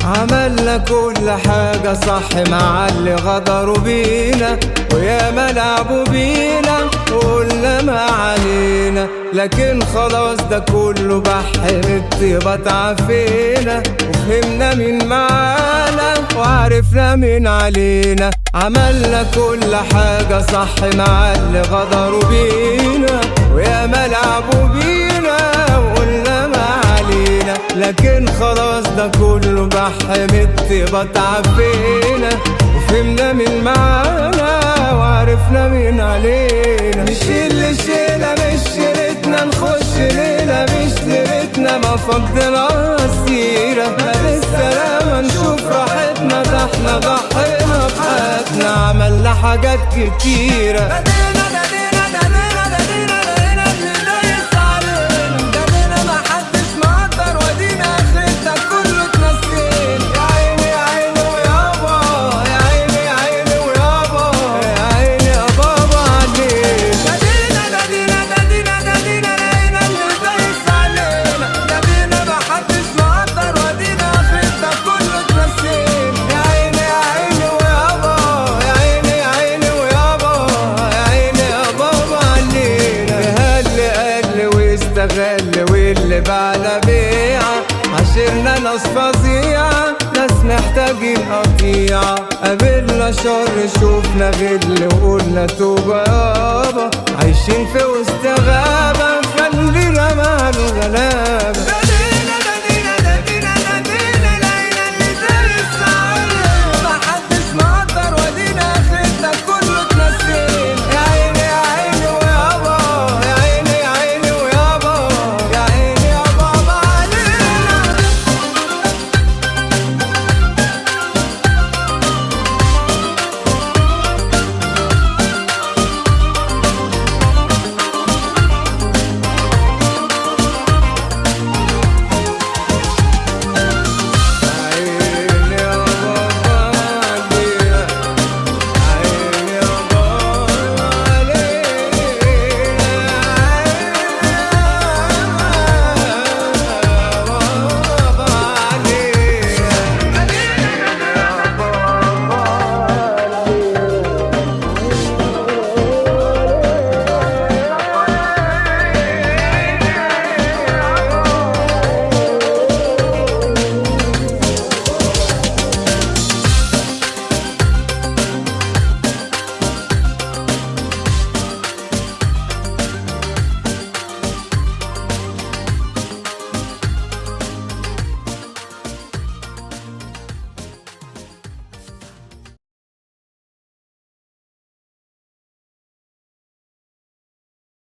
عملنا كل حاجة صح مع اللي غدروا بينا، ويا ما لعبوا بينا وقلنا ما علينا، لكن خلاص ده كله بحر الطيبة تعافينا، وفهمنا مين معانا وعرفنا مين علينا. عملنا كل حاجة صح مع اللي غدروا بينا، ويا ما لعبوا بينا وقلنا ما علينا، لكن خلاص ده كله بحر الطيبة تعافينا، وفهمنا مين معانا وعرفنا مين علينا. نشيل شيلة مش شيلتنا، نخش ليلة مش ليلتنا، ما فضلنا السيرة ما بالسلامة نشوف راحتنا، ده احنا ضحينا بحياتنا، عملنا حاجات كتيرة. واللي بعلى بيعة عشرنا ناس فظيعة، ناس محتاجين قطيعة، قابلنا شر شوفنا غل وقلنا توبة يابا، عايشين في وسط غابة خلينا مع الغلابة.